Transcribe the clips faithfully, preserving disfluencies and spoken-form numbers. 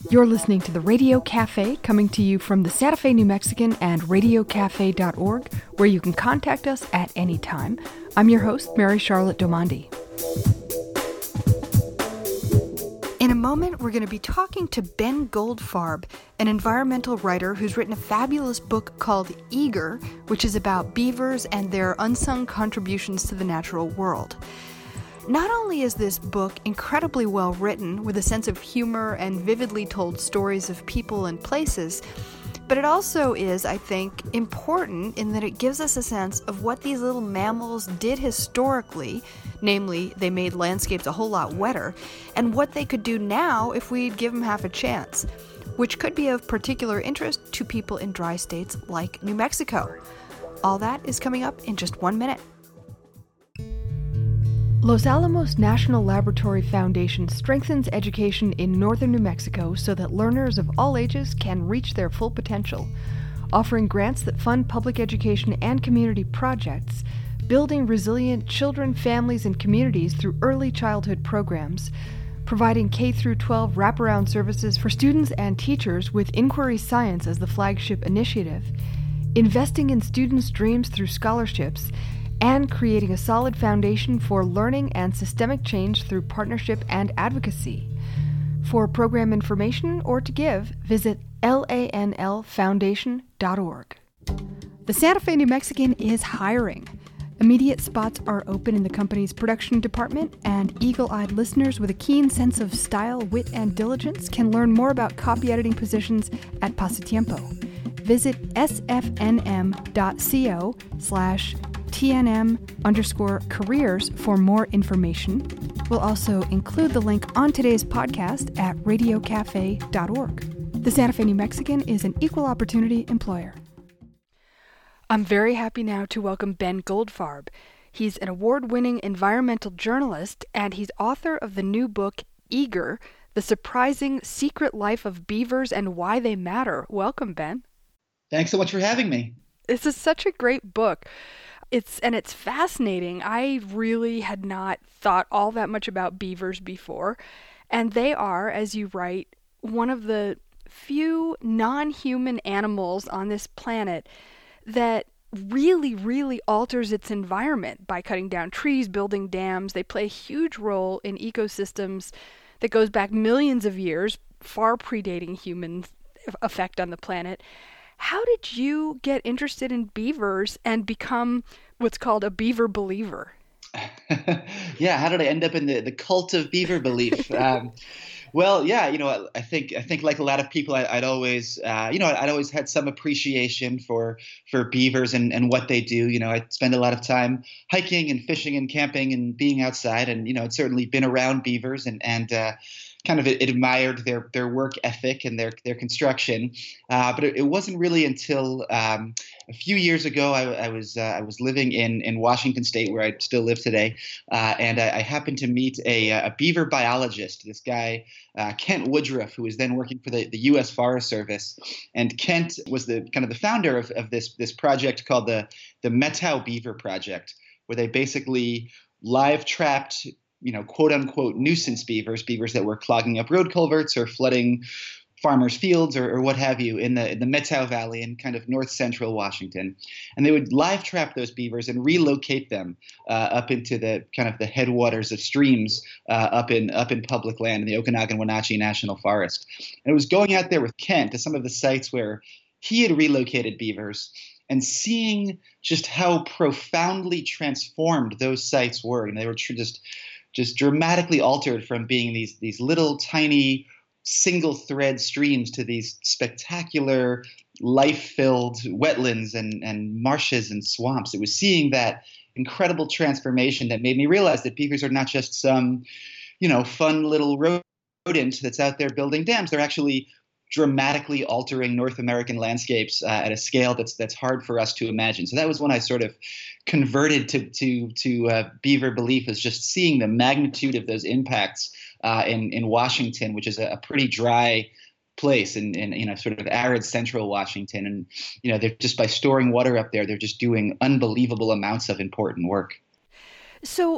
You're listening to the Radio Cafe, coming to you from the Santa Fe New Mexican and radio cafe dot org, where you can contact us at any time. I'm your host, Mary Charlotte Domandi. In a moment, we're going to be talking to Ben Goldfarb, an environmental writer who's written a fabulous book called Eager, which is about beavers and their unsung contributions to the natural world. Not only is this book incredibly well written, with a sense of humor and vividly told stories of people and places, but it also is, I think, important in that it gives us a sense of what these little mammals did historically, namely, they made landscapes a whole lot wetter, and what they could do now if we'd give them half a chance, which could be of particular interest to people in dry states like New Mexico. All that is coming up in just one minute. Los Alamos National Laboratory Foundation strengthens education in northern New Mexico so that learners of all ages can reach their full potential, offering grants that fund public education and community projects, building resilient children, families, and communities through early childhood programs, providing K through twelve wraparound services for students and teachers with Inquiry Science as the flagship initiative, investing in students' dreams through scholarships, and creating a solid foundation for learning and systemic change through partnership and advocacy. For program information or to give, visit L A N L foundation dot org. The Santa Fe New Mexican is hiring. Immediate spots are open in the company's production department, and eagle-eyed listeners with a keen sense of style, wit, and diligence can learn more about copy editing positions at Pasatiempo. Visit sfnm.co slash TNM underscore careers for more information. We'll also include the link on today's podcast at radio cafe dot org. The Santa Fe New Mexican is an equal opportunity employer. I'm very happy now to welcome Ben Goldfarb. He's an award-winning environmental journalist, and he's author of the new book, Eager, The Surprising Secret Life of Beavers and Why They Matter. Welcome, Ben. Thanks so much for having me. This is such a great book. It's and it's fascinating. I really had not thought all that much about beavers before, and they are, as you write, one of the few non-human animals on this planet that really, really alters its environment by cutting down trees, building dams. They play a huge role in ecosystems that goes back millions of years, far predating human effect on the planet. How did you get interested in beavers and become what's called a beaver believer? Yeah, how did I end up in the, the cult of beaver belief? um, well, yeah, you know, I think I think like a lot of people, I, I'd always, uh, you know, I'd always had some appreciation for for beavers and, and what they do. You know, I'd spend a lot of time hiking and fishing and camping and being outside, and you know, I'd certainly been around beavers and and. Uh, kind of admired their their work ethic and their their construction, uh, but it, it wasn't really until um, a few years ago I, I was uh, I was living in in Washington State, where I still live today, uh, and I, I happened to meet a, a beaver biologist, this guy uh, Kent Woodruff, who was then working for the, the U S Forest Service, and Kent was the kind of the founder of, of this this project called the the Methow Beaver Project, where they basically live trapped, you know, quote unquote nuisance beavers, beavers that were clogging up road culverts or flooding farmers' fields or, or what have you in the in the Methow Valley in kind of north central Washington. And they would live trap those beavers and relocate them uh, up into the kind of the headwaters of streams uh, up in up in public land in the Okanagan-Wenatchee National Forest. And it was going out there with Kent to some of the sites where he had relocated beavers and seeing just how profoundly transformed those sites were. And they were tr- just just dramatically altered from being these these little tiny single thread streams to these spectacular life-filled wetlands and, and marshes and swamps. It was seeing that incredible transformation that made me realize that beavers are not just some, you know, fun little rodent that's out there building dams. They're actually dramatically altering North American landscapes uh, at a scale that's that's hard for us to imagine. So that was when I sort of converted to to to uh, beaver belief, is just seeing the magnitude of those impacts uh, in in Washington, which is a, a pretty dry place in, in you know sort of arid central Washington. And you know they're just, by storing water up there, they're just doing unbelievable amounts of important work. So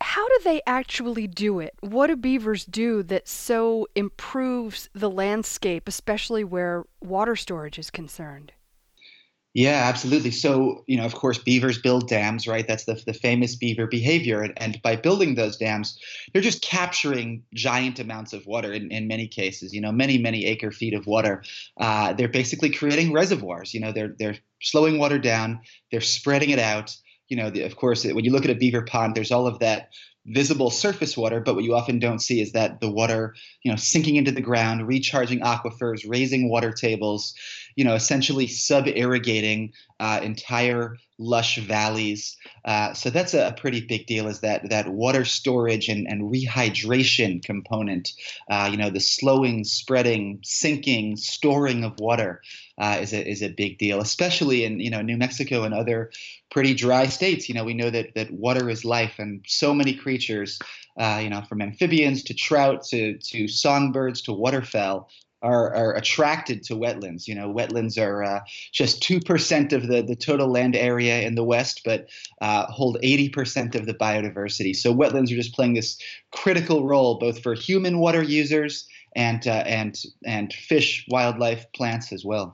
how do they actually do it? What do beavers do that so improves the landscape, especially where water storage is concerned? Yeah, absolutely. So, you know, of course, beavers build dams, right? That's the, the famous beaver behavior. And, and by building those dams, they're just capturing giant amounts of water in, in many cases, you know, many, many acre feet of water. Uh, they're basically creating reservoirs. You know, they're, they're slowing water down, they're spreading it out. You know, the, of course, when you look at a beaver pond, there's all of that visible surface water, but what you often don't see is that the water, you know, sinking into the ground, recharging aquifers, raising water tables, you know, essentially sub-irrigating uh, entire lush valleys. Uh, so that's a, a pretty big deal, is that that water storage and, and rehydration component, uh, you know, the slowing, spreading, sinking, storing of water uh, is a is a big deal, especially in, you know, New Mexico and other pretty dry states. You know, we know that that water is life, and so many creatures, uh, you know, from amphibians to trout to to songbirds to waterfowl, are, are attracted to wetlands. You know, wetlands are uh, just two percent of the, the total land area in the West, but uh, hold eighty percent of the biodiversity. So wetlands are just playing this critical role both for human water users and uh, and and fish, wildlife, plants as well.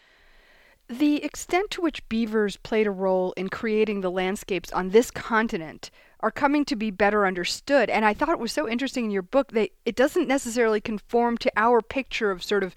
The extent to which beavers played a role in creating the landscapes on this continent are coming to be better understood. And I thought it was so interesting in your book that it doesn't necessarily conform to our picture of sort of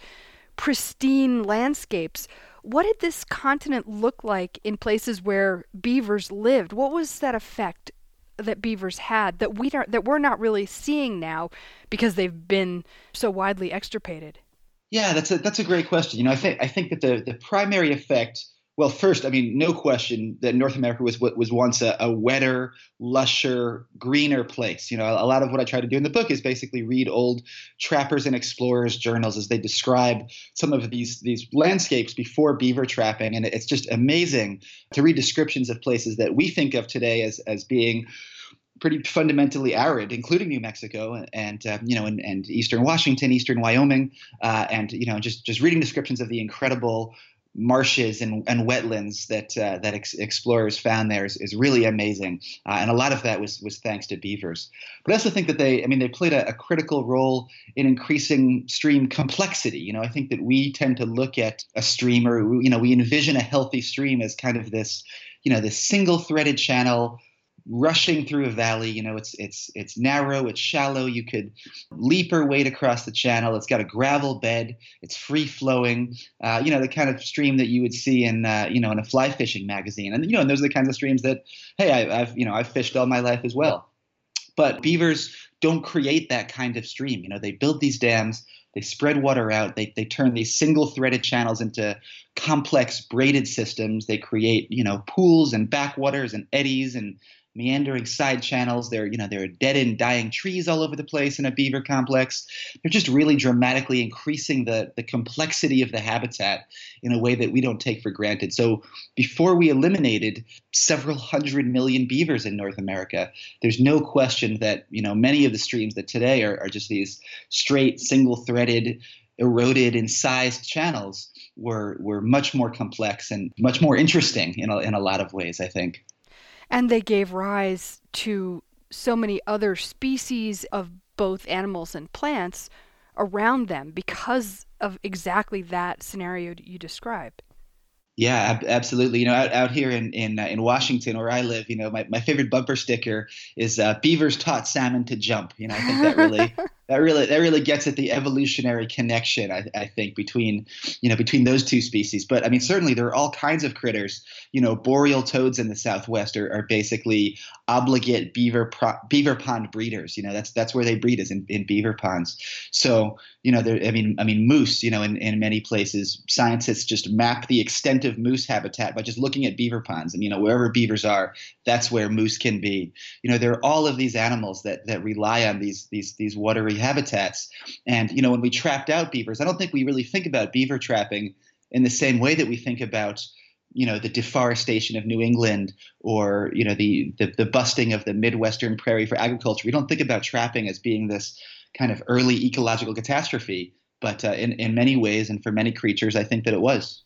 pristine landscapes. What did this continent look like in places where beavers lived? What was that effect that beavers had that we don't, that we're not really seeing now because they've been so widely extirpated? Yeah, that's a that's a great question. You know, I think I think that the the primary effect. Well, first, I mean, no question that North America was what was once a, a wetter, lusher, greener place. You know, a, a lot of what I try to do in the book is basically read old trappers and explorers journals as they describe some of these these landscapes before beaver trapping, and it's just amazing to read descriptions of places that we think of today as as being pretty fundamentally arid, including New Mexico and um, you know and, and eastern Washington, eastern Wyoming, uh, and you know just just reading descriptions of the incredible marshes and, and wetlands that uh, that ex- explorers found there is, is really amazing, uh, and a lot of that was was thanks to beavers. But I also think that they, I mean, they played a, a critical role in increasing stream complexity. You know, I think that we tend to look at a stream, or you know, we envision a healthy stream as kind of this, you know, this single-threaded channel rushing through a valley. You know, it's it's it's narrow, it's shallow. You could leap or wade across the channel. It's got a gravel bed. It's free flowing. Uh, you know, the kind of stream that you would see in uh, you know in a fly fishing magazine. And you know, and those are the kinds of streams that, hey, I, I've you know I've fished all my life as well. But beavers don't create that kind of stream. You know, they build these dams. They spread water out. They they turn these single-threaded channels into complex braided systems. They create, you know, pools and backwaters and eddies and meandering side channels. There, you know, there are dead and dying trees all over the place in a beaver complex. They're just really dramatically increasing the the complexity of the habitat in a way that we don't take for granted. So before we eliminated several hundred million beavers in North America, there's no question that, you know, many of the streams that today are, are just these straight, single-threaded, eroded, incised channels were were much more complex and much more interesting in a, in a lot of ways, I think. And they gave rise to so many other species of both animals and plants around them because of exactly that scenario you describe. Yeah, ab- absolutely. You know, out, out here in in, uh, in Washington, where I live, you know, my, my favorite bumper sticker is uh, "Beavers taught salmon to jump." You know, I think that really that really that really gets at the evolutionary connection. I, I think between you know between those two species. But I mean, certainly there are all kinds of critters. You know, boreal toads in the Southwest are, are basically obligate beaver pro- beaver pond breeders. You know, that's that's where they breed, is in, in beaver ponds. So you know, there, I mean, I mean, moose. You know, in, in many places, scientists just map the extent of moose habitat by just looking at beaver ponds, and you know, wherever beavers are, that's where moose can be. You know, there are all of these animals that that rely on these these these watery habitats, and you know, when we trapped out beavers, I don't think we really think about beaver trapping in the same way that we think about, you know, the deforestation of New England, or you know, the the, the busting of the Midwestern prairie for agriculture. We don't think about trapping as being this kind of early ecological catastrophe, but uh, in in many ways, and for many creatures, I think that it was.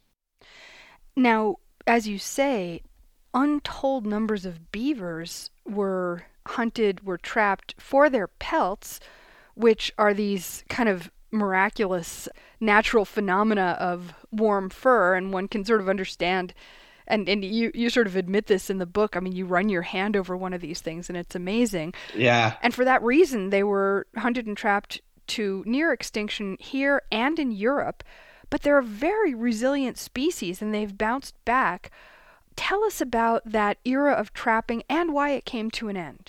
Now, as you say, untold numbers of beavers were hunted were trapped for their pelts, which are these kind of miraculous natural phenomena of warm fur, and one can sort of understand, and, and you, you sort of admit this in the book. I mean, you run your hand over one of these things and it's amazing. Yeah. And for that reason, they were hunted and trapped to near extinction here and in Europe, but they're a very resilient species and they've bounced back. Tell us about that era of trapping and why it came to an end.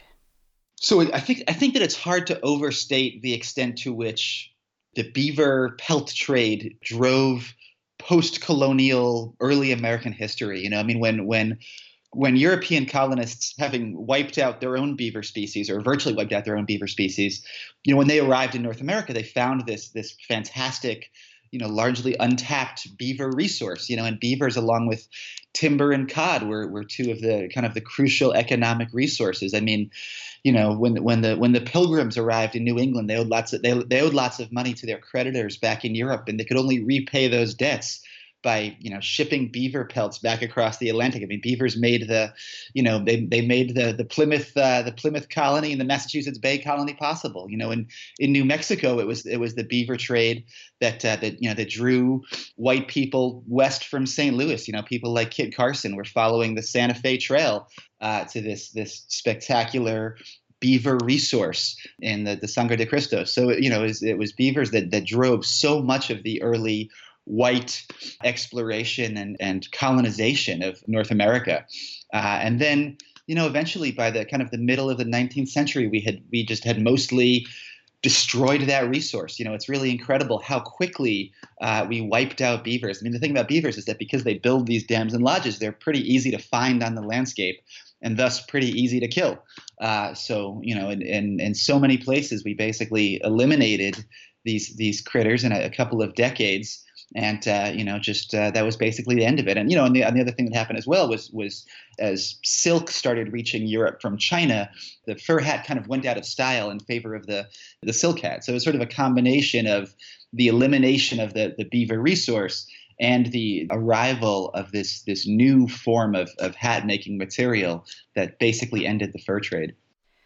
So I think I think that it's hard to overstate the extent to which the beaver pelt trade drove post-colonial early American history. You know, I mean, when when when European colonists, having wiped out their own beaver species, or virtually wiped out their own beaver species, you know, when they arrived in North America, they found this this fantastic, you know, largely untapped beaver resource. You know, and beavers, along with timber and cod, were were two of the kind of the crucial economic resources. I mean, you know, when when the when the Pilgrims arrived in New England, they owed lots of they, they owed lots of money to their creditors back in Europe, and they could only repay those debts by, you know, shipping beaver pelts back across the Atlantic. I mean, beavers made the, you know, they they made the the Plymouth uh, the Plymouth colony and the Massachusetts Bay colony possible. You know, in in New Mexico, it was it was the beaver trade that uh, that you know that drew white people west from Saint Louis. You know, people like Kit Carson were following the Santa Fe Trail uh, to this this spectacular beaver resource in the, the Sangre de Cristo. So, you know, it was, it was beavers that that drove so much of the early white exploration and, and colonization of North America. Uh, and then, you know, eventually by the kind of the middle of the nineteenth century, we had we just had mostly destroyed that resource. You know, it's really incredible how quickly uh, we wiped out beavers. I mean, the thing about beavers is that because they build these dams and lodges, they're pretty easy to find on the landscape and thus pretty easy to kill. Uh, so, you know, in, in, in so many places, we basically eliminated these these critters in a, a couple of decades. And, uh, you know, just uh, that was basically the end of it. And, you know, and the, and the other thing that happened as well was was as silk started reaching Europe from China, the fur hat kind of went out of style in favor of the, the silk hat. So it was sort of a combination of the elimination of the, the beaver resource and the arrival of this this new form of, of hat making material that basically ended the fur trade.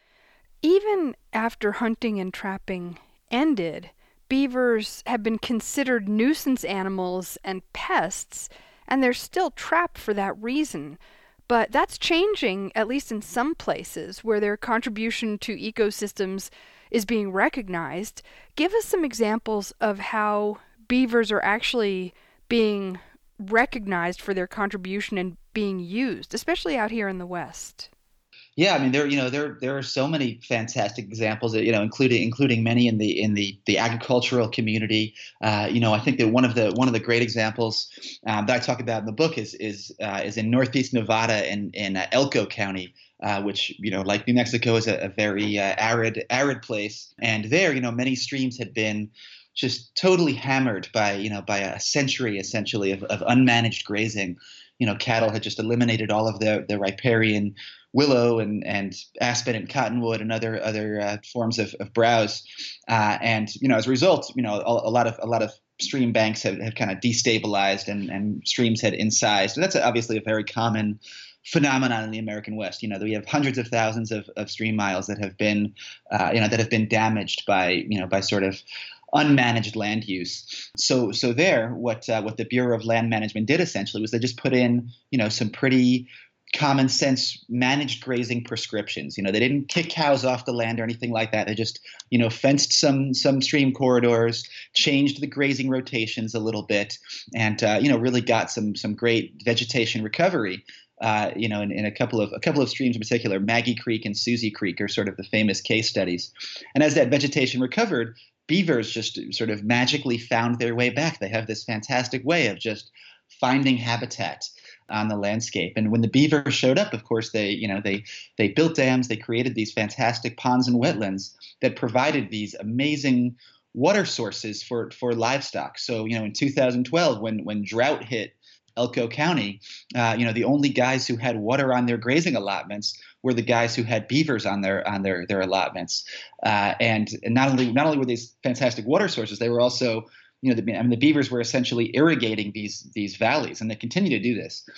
Even after hunting and trapping ended, beavers have been considered nuisance animals and pests, and they're still trapped for that reason. But that's changing, at least in some places, where their contribution to ecosystems is being recognized. Give us some examples of how beavers are actually being recognized for their contribution and being used, especially out here in the West. Yeah, I mean, there you know there there are so many fantastic examples, you know, including including many in the in the the agricultural community. Uh, you know, I think that one of the one of the great examples um, that I talk about in the book is is uh, is in Northeast Nevada in in uh, Elko County, uh, which, you know, like New Mexico, is a, a very uh, arid arid place, and there, you know, many streams had been just totally hammered by you know by a century essentially of, of unmanaged grazing. You know, cattle had just eliminated all of the the riparian willow and, and aspen and cottonwood and other other uh, forms of, of browse, uh, and you know as a result, you know a, a lot of a lot of stream banks have, have kind of destabilized and, and streams had incised, and that's obviously a very common phenomenon in the American West. You know, we have hundreds of thousands of, of stream miles that have been uh, you know that have been damaged by you know by sort of unmanaged land use. So so there, what uh, what the Bureau of Land Management did essentially was they just put in you know some pretty common sense managed grazing prescriptions. You know, they didn't kick cows off the land or anything like that. They just, you know, fenced some some stream corridors, changed the grazing rotations a little bit, and uh, you know, really got some some great vegetation recovery. Uh, you know, in, in a couple of a couple of streams in particular, Maggie Creek and Susie Creek are sort of the famous case studies. And as that vegetation recovered, beavers just sort of magically found their way back. They have this fantastic way of just finding habitat on the landscape. And when the beaver showed up, of course, they, you know, they they built dams, they created these fantastic ponds and wetlands that provided these amazing water sources for for livestock. So, you know, in two thousand twelve, when when drought hit Elko County, uh, you know, the only guys who had water on their grazing allotments were the guys who had beavers on their on their their allotments. Uh, and, and not only not only were these fantastic water sources, they were also, you know, the, I mean, the beavers were essentially irrigating these these valleys, and they continue to do this.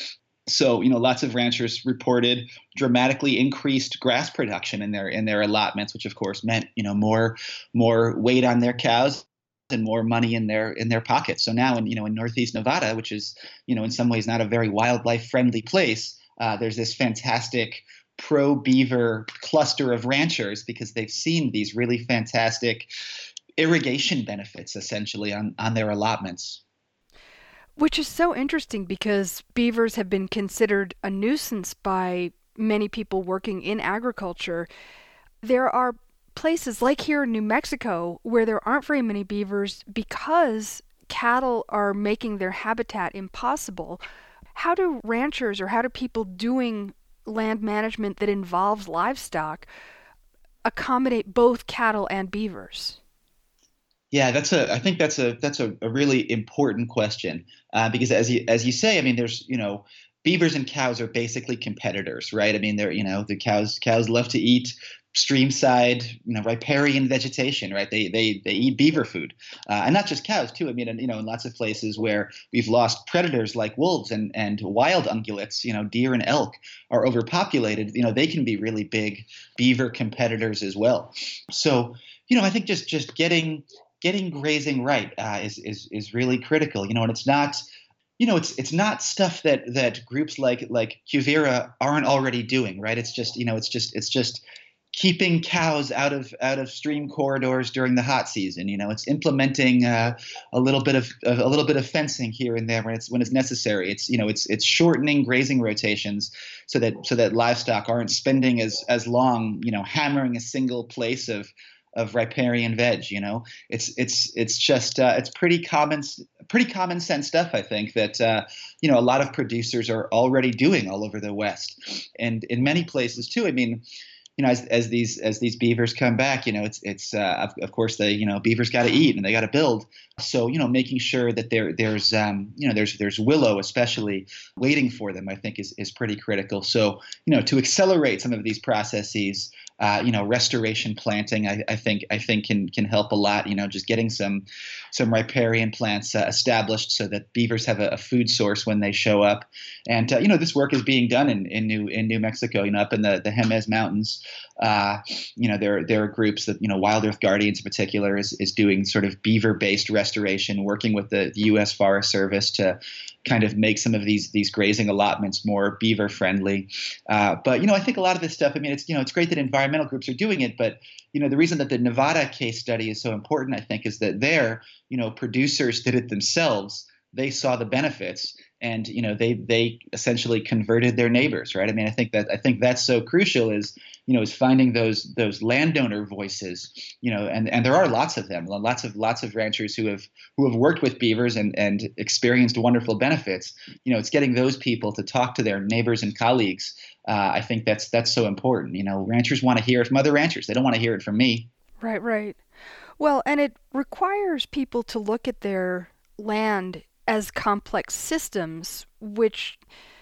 So, you know, lots of ranchers reported dramatically increased grass production in their in their allotments, which of course meant, you know, more more weight on their cows and more money in their in their pockets. So now in, you know, in Northeast Nevada, which is, you know, in some ways not a very wildlife friendly place, uh, there's this fantastic pro beaver cluster of ranchers because they've seen these really fantastic irrigation benefits essentially on on their allotments. Which is so interesting because beavers have been considered a nuisance by many people working in agriculture. There are places like here in New Mexico where there aren't very many beavers because cattle are making their habitat impossible. How do ranchers or how do people doing land management that involves livestock accommodate both cattle and beavers? Yeah, that's a. I think that's a that's a, a really important question uh, because as you as you say, I mean, there's you know, beavers and cows are basically competitors, right? I mean, they're you know the cows cows love to eat streamside, you know, riparian vegetation, right? They they they eat beaver food, uh, and not just cows too. I mean, you know, in lots of places where we've lost predators like wolves and and wild ungulates, you know, deer and elk are overpopulated. You know, they can be really big beaver competitors as well. So, you know, I think just just getting getting grazing right uh, is is is really critical. You know, and it's not, you know, it's it's not stuff that that groups like like Quivira aren't already doing, right? It's just, you know, it's just it's just keeping cows out of out of stream corridors during the hot season. You know, it's implementing uh, a little bit of a little bit of fencing here and there when it's when it's necessary. It's you know it's it's shortening grazing rotations so that so that livestock aren't spending as as long, you know, hammering a single place of of riparian veg. You know, it's it's it's just uh, it's pretty common pretty common sense stuff. I think that uh, you know a lot of producers are already doing all over the West and in many places too. I mean, you know, as, as these as these beavers come back, you know, it's it's uh, of, of course they you know beavers got to eat and they got to build. So you know, making sure that there there's um, you know there's there's willow especially waiting for them, I think is is pretty critical. So you know, to accelerate some of these processes, uh, you know, restoration planting, I, I think I think can can help a lot. You know, just getting some some riparian plants uh, established so that beavers have a, a food source when they show up. And uh, you know, this work is being done in, in New in New Mexico. You know, up in the the Jemez Mountains. Uh, you know, there there are groups that you know Wild Earth Guardians in particular is is doing sort of beaver based restoration, working with the, the U S Forest Service to kind of make some of these these grazing allotments more beaver friendly. Uh, but you know, I think a lot of this stuff. I mean, it's you know, it's great that environmental groups are doing it, but you know, the reason that the Nevada case study is so important, I think, is that there, you know, producers did it themselves. They saw the benefits, and you know, they they essentially converted their neighbors, right? I mean, I think that I think that's so crucial. Is you know, is finding those those landowner voices, you know, and, and there are lots of them, lots of lots of ranchers who have who have worked with beavers and and experienced wonderful benefits. You know, it's getting those people to talk to their neighbors and colleagues. Uh, I think that's that's so important. You know, ranchers want to hear it from other ranchers. They don't want to hear it from me. Right, right. Well, and it requires people to look at their land as complex systems, which,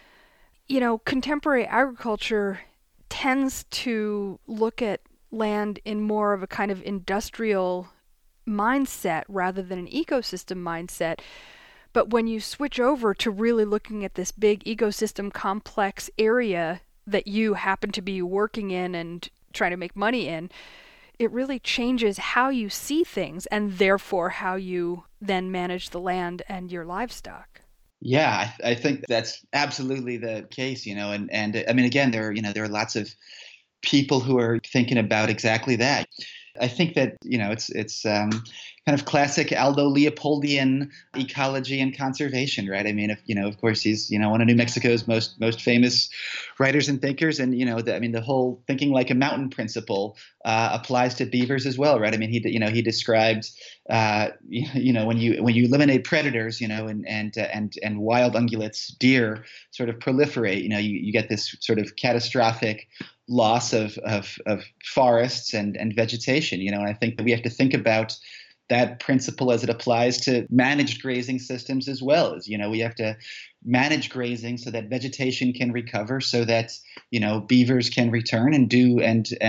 you know, contemporary agriculture tends to look at land in more of a kind of industrial mindset rather than an ecosystem mindset. But when you switch over to really looking at this big ecosystem complex area that you happen to be working in and trying to make money in, it really changes how you see things and therefore how you then manage the land and your livestock. Yeah, I, th- I think that's absolutely the case, you know, and, and I mean, again, there are, you know, there are lots of people who are thinking about exactly that. I think that, you know, it's it's um, kind of classic Aldo Leopoldian ecology and conservation, right? I mean, if, you know, of course, he's, you know, one of New Mexico's most most famous writers and thinkers. And, you know, the, I mean, the whole thinking like a mountain principle uh, applies to beavers as well, right? I mean, he, you know, he described, uh, you, you know, when you when you eliminate predators, you know, and and uh, and and wild ungulates, deer sort of proliferate, you know, you, you get this sort of catastrophic loss of, of, of forests and, and vegetation, you know, and I think that we have to think about that principle as it applies to managed grazing systems as well. As, you know, we have to manage grazing so that vegetation can recover, so that, you know, beavers can return and do and, and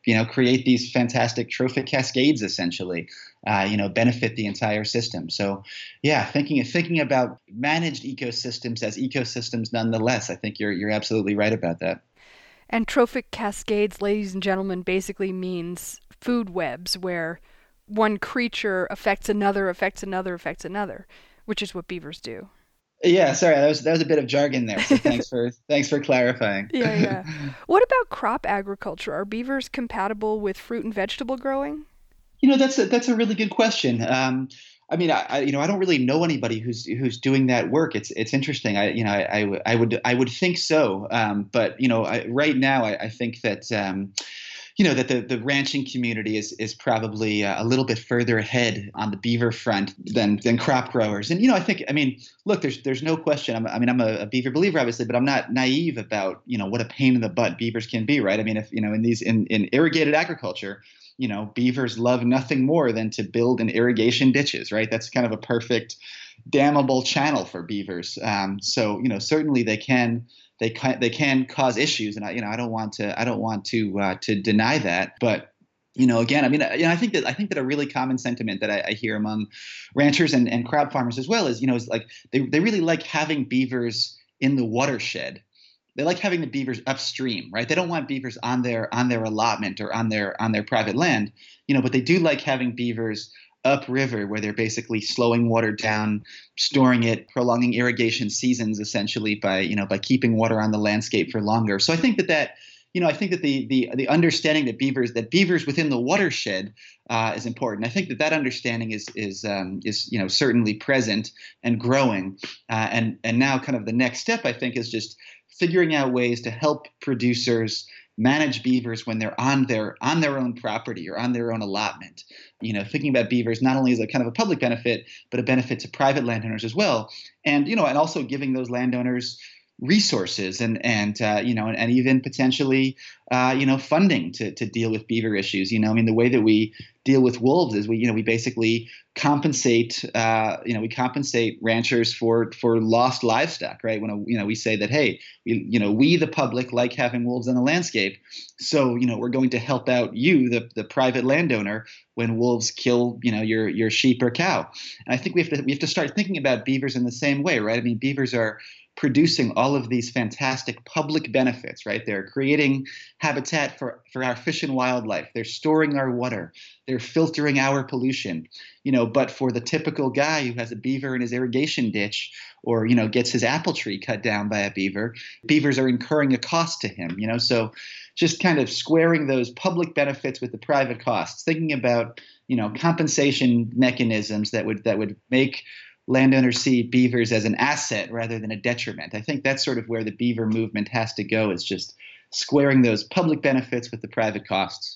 you know, create these fantastic trophic cascades, essentially, uh, you know, benefit the entire system. So, yeah, thinking thinking about managed ecosystems as ecosystems, nonetheless, I think you're you're absolutely right about that. And trophic cascades, ladies and gentlemen, basically means food webs where one creature affects another, affects another, affects another, which is what beavers do. Yeah, sorry, that was that was a bit of jargon there. So thanks for thanks for clarifying. Yeah, yeah. What about crop agriculture? Are beavers compatible with fruit and vegetable growing? You know, that's a, that's a really good question. Um, I mean, I, I you know I don't really know anybody who's who's doing that work. It's it's interesting. I you know I, I, w- I would I would think so. Um, but you know I, right now I, I think that um, you know that the, the ranching community is is probably uh, a little bit further ahead on the beaver front than than crop growers. And you know I think I mean look, there's there's no question. I'm, I mean I'm a, a beaver believer, obviously, but I'm not naive about you know what a pain in the butt beavers can be, right? I mean if you know in these in, in irrigated agriculture, you know, beavers love nothing more than to build an irrigation ditches, right? That's kind of a perfect dammable channel for beavers. Um, so, you know, certainly they can they can they can cause issues, and I, you know, I don't want to I don't want to uh, to deny that, but you know, again, I mean, you know, I think that I think that a really common sentiment that I, I hear among ranchers and, and crop farmers as well is, you know, is like they they really like having beavers in the watershed. They like having the beavers upstream, right? They don't want beavers on their on their allotment or on their on their private land, you know, but they do like having beavers upriver where they're basically slowing water down, storing it, prolonging irrigation seasons essentially by, you know, by keeping water on the landscape for longer. So I think that that you know, I think that the the the understanding that beavers that beavers within the watershed uh, is important. I think that that understanding is is um, is you know certainly present and growing. Uh, and and now, kind of the next step, I think, is just figuring out ways to help producers manage beavers when they're on their on their own property or on their own allotment. You know, thinking about beavers not only as a kind of a public benefit, but a benefit to private landowners as well. And you know, and also giving those landowners resources and and uh, you know and, and even potentially uh, you know funding to to deal with beaver issues. You know, I mean the way that we deal with wolves is we you know we basically compensate uh, you know we compensate ranchers for for lost livestock, right? When a, you know we say that hey we you know we the public like having wolves in the landscape, so you know we're going to help out you the the private landowner when wolves kill you know your your sheep or cow. And I think we have to we have to start thinking about beavers in the same way, right? I mean beavers are producing all of these fantastic public benefits, right? They're creating habitat for, for our fish and wildlife. They're storing our water. They're filtering our pollution, you know, but for the typical guy who has a beaver in his irrigation ditch or, you know, gets his apple tree cut down by a beaver, beavers are incurring a cost to him, you know, so just kind of squaring those public benefits with the private costs, thinking about, you know, compensation mechanisms that would, that would make landowners see beavers as an asset rather than a detriment. I think that's sort of where the beaver movement has to go, is just squaring those public benefits with the private costs.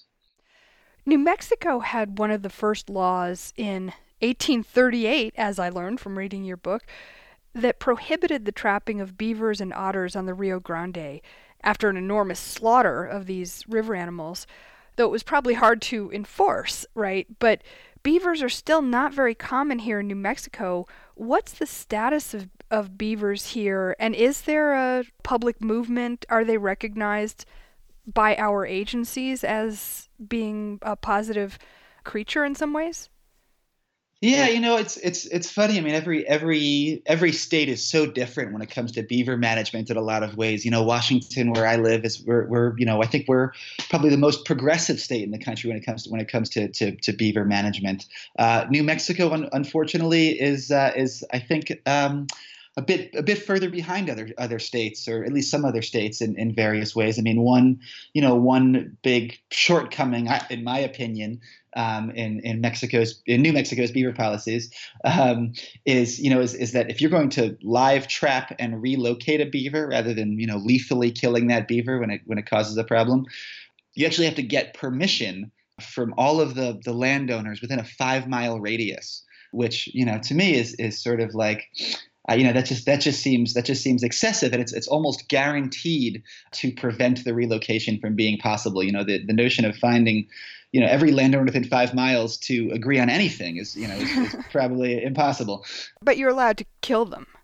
New Mexico had one of the first laws in eighteen thirty-eight, as I learned from reading your book, that prohibited the trapping of beavers and otters on the Rio Grande after an enormous slaughter of these river animals, though it was probably hard to enforce, right? But beavers are still not very common here in New Mexico. What's the status of, of beavers here? And is there a public movement? Are they recognized by our agencies as being a positive creature in some ways? Yeah, you know, it's it's it's funny. I mean, every every every state is so different when it comes to beaver management in a lot of ways. You know, Washington, where I live, is we're, we're you know I think we're probably the most progressive state in the country when it comes to when it comes to to, to beaver management. Uh, New Mexico, un- unfortunately, is uh, is I think. Um, a bit a bit further behind other other states, or at least some other states in, in various ways. I mean, one you know one big shortcoming, in my opinion, um, in in Mexico's in New Mexico's beaver policies um, is you know is is that if you're going to live trap and relocate a beaver rather than you know lethally killing that beaver when it when it causes a problem, you actually have to get permission from all of the the landowners within a five mile radius, which you know to me is is sort of like. Uh, you know that just that just seems that just seems excessive, and it's it's almost guaranteed to prevent the relocation from being possible. You know the, the notion of finding, you know, every landowner within five miles to agree on anything is you know is, is probably impossible. But you're allowed to kill them.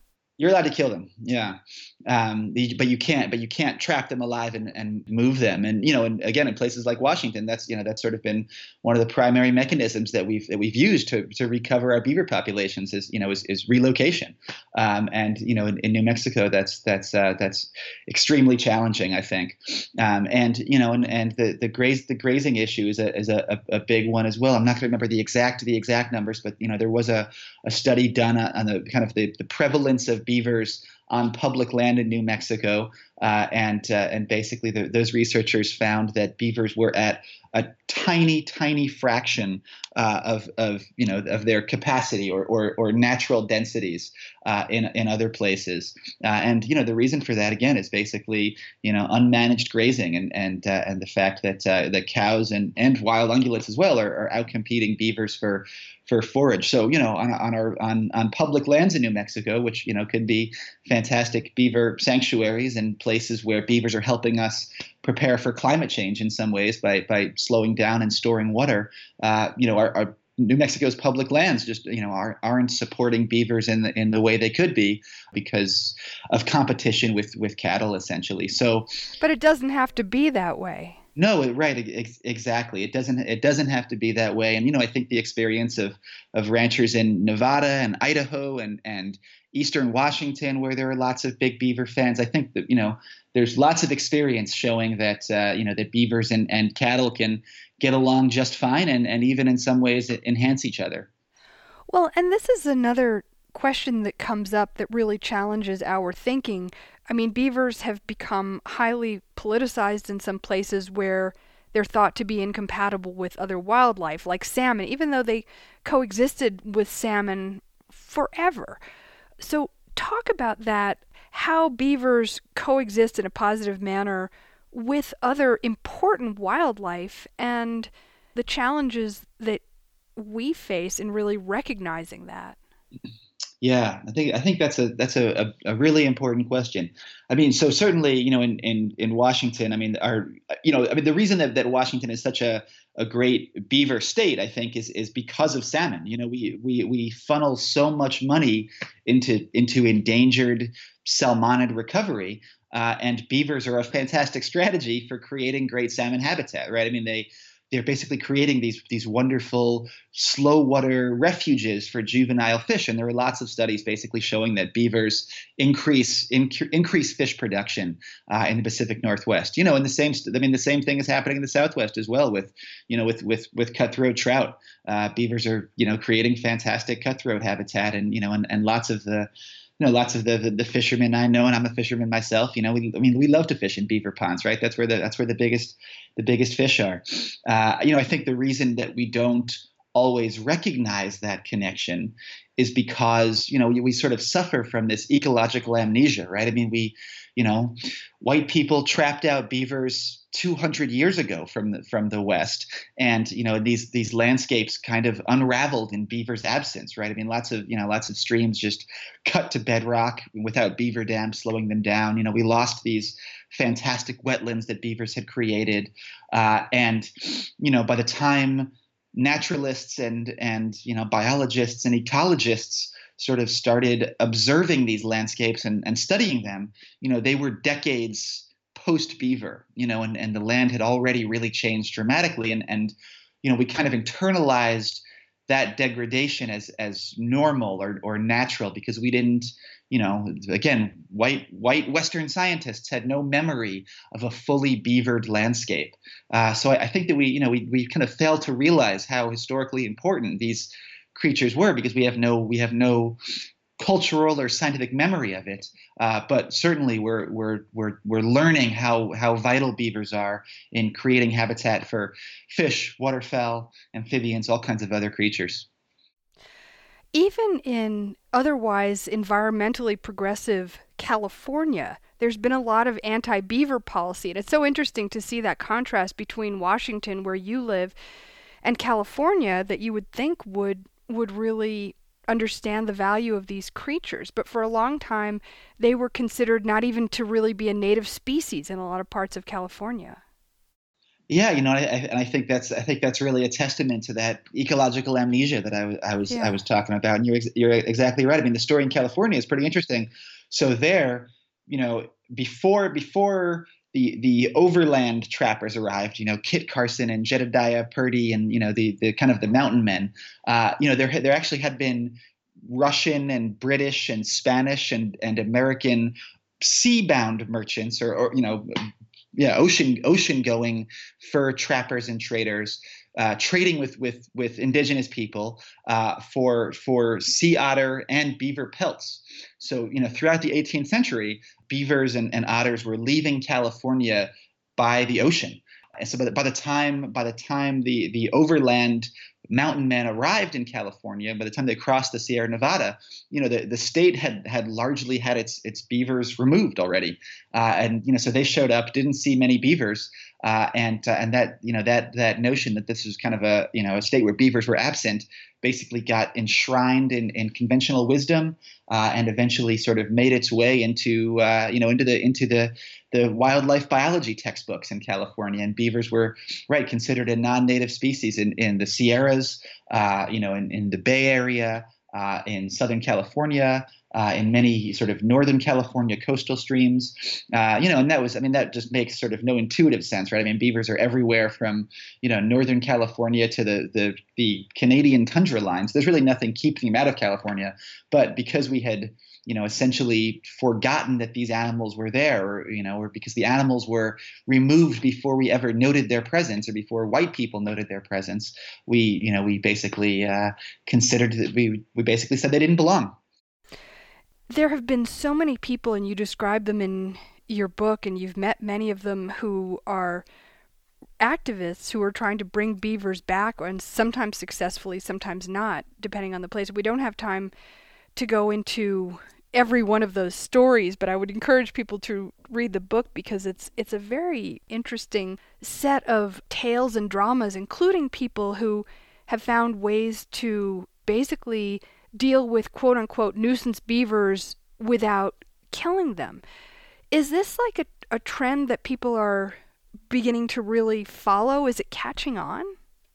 You're allowed to kill them, yeah, um, but you can't. But you can't trap them alive and, and move them. And you know, and again, in places like Washington, that's you know that's sort of been one of the primary mechanisms that we've that we've used to to recover our beaver populations is you know is, is relocation. Um, and you know, in, in New Mexico, that's that's uh, that's extremely challenging, I think. Um, and you know, and, and the the graze the grazing issue is a is a, a big one as well. I'm not going to remember the exact the exact numbers, but you know, there was a a study done on the kind of the, the prevalence of beavers on public land in New Mexico, uh, and uh, and basically the, those researchers found that beavers were at a tiny, tiny fraction uh, of of you know of their capacity or or, or natural densities uh, in in other places, uh, and you know the reason for that again is basically you know unmanaged grazing and and uh, and the fact that uh, the cows and and wild ungulates as well are, are outcompeting beavers for for forage. So, you know, on, on our on, on public lands in New Mexico, which, you know, could be fantastic beaver sanctuaries and places where beavers are helping us prepare for climate change in some ways by by slowing down and storing water. Uh, you know, our, our New Mexico's public lands just, you know, are, aren't supporting beavers in the in the way they could be because of competition with with cattle, essentially. So, but it doesn't have to be that way. No, right, ex- exactly. It doesn't. It doesn't have to be that way. And you know, I think the experience of of ranchers in Nevada and Idaho and and Eastern Washington, where there are lots of big beaver fans, I think that you know, there's lots of experience showing that uh, you know that beavers and, and cattle can get along just fine, and and even in some ways enhance each other. Well, and this is another question that comes up that really challenges our thinking. I mean, beavers have become highly politicized in some places where they're thought to be incompatible with other wildlife, like salmon, even though they coexisted with salmon forever. So talk about that, how beavers coexist in a positive manner with other important wildlife and the challenges that we face in really recognizing that. Yeah, I think I think that's a that's a, a, a really important question. I mean, so certainly, you know, in, in, in Washington, I mean, our you know, I mean, the reason that, that Washington is such a, a great beaver state, I think, is is because of salmon. You know, we we we funnel so much money into into endangered salmonid recovery, uh, and beavers are a fantastic strategy for creating great salmon habitat, right? I mean, they. They're basically creating these these wonderful slow water refuges for juvenile fish, and there are lots of studies basically showing that beavers increase inc- increase fish production uh, in the Pacific Northwest. You know, and the same I mean the same thing is happening in the Southwest as well with you know with with with cutthroat trout. Uh, beavers are you know creating fantastic cutthroat habitat, and you know and, and lots of the You know, lots of the, the the fishermen I know, and I'm a fisherman myself. You know, we, I mean, we love to fish in beaver ponds, right? That's where the that's where the biggest the biggest fish are. Uh, you know, I think the reason that we don't always recognize that connection is because you know we, we sort of suffer from this ecological amnesia, right? I mean, we, you know, white people trapped out beavers two hundred years ago from the, from the West, and you know these these landscapes kind of unraveled in beavers' absence, right? I mean, lots of you know lots of streams just cut to bedrock without beaver dams slowing them down. You know, we lost these fantastic wetlands that beavers had created, uh, and you know by the time naturalists and and you know biologists and ecologists sort of started observing these landscapes and, and studying them, you know, they were decades post-beaver, you know, and, and the land had already really changed dramatically. And, and, you know, we kind of internalized that degradation as as normal or, or natural because we didn't, you know, again, white white Western scientists had no memory of a fully beavered landscape. Uh, so I, I think that we, you know, we, we kind of failed to realize how historically important these creatures were because we have no we have no cultural or scientific memory of it, uh, but certainly we're we're we're we're learning how how vital beavers are in creating habitat for fish, waterfowl, amphibians, all kinds of other creatures. Even in otherwise environmentally progressive California, there's been a lot of anti-beaver policy, and it's so interesting to see that contrast between Washington, where you live, and California, that you would think would would really understand the value of these creatures. But for a long time, they were considered not even to really be a native species in a lot of parts of California. Yeah, you know, I, I, and I think that's I think that's really a testament to that ecological amnesia that I was I was I Yeah. was talking about. And you're ex- you're exactly right. I mean, the story in California is pretty interesting. So there, you know, before before the the overland trappers arrived, you know, Kit Carson and Jedediah Purdy and you know the the kind of the mountain men, uh, you know, there there actually had been Russian and British and Spanish and and American sea-bound merchants or, or you know yeah, ocean ocean going fur trappers and traders, uh, trading with with with indigenous people uh, for for sea otter and beaver pelts. So you know, throughout the eighteenth century, beavers and, and otters were leaving California by the ocean. And so by the, by the time by the time the the overland mountain men arrived in California, by the time they crossed the Sierra Nevada, you know the, the state had had largely had its its beavers removed already, uh, and you know so they showed up, didn't see many beavers, uh, and uh, and that you know that that notion that this was kind of a you know a state where beavers were absent basically got enshrined in, in conventional wisdom, uh, and eventually sort of made its way into uh, you know into the into the the wildlife biology textbooks in California. And beavers were right considered a non-native species in in the Sierras, uh, you know, in, in the Bay Area, uh, in Southern California, uh, in many sort of Northern California coastal streams, uh, you know, and that was, I mean, that just makes sort of no intuitive sense, right? I mean, beavers are everywhere from, you know, Northern California to the the, the Canadian tundra lines. There's really nothing keeping them out of California, but because we had you know, essentially forgotten that these animals were there, or you know, or because the animals were removed before we ever noted their presence, or before white people noted their presence. We, you know, we basically uh, considered that we we basically said they didn't belong. There have been so many people, and you describe them in your book, and you've met many of them who are activists who are trying to bring beavers back, and sometimes successfully, sometimes not, depending on the place. We don't have time to go into every one of those stories, but I would encourage people to read the book because it's it's a very interesting set of tales and dramas, including people who have found ways to basically deal with quote unquote nuisance beavers without killing them. Is this like a, a trend that people are beginning to really follow? Is it catching on?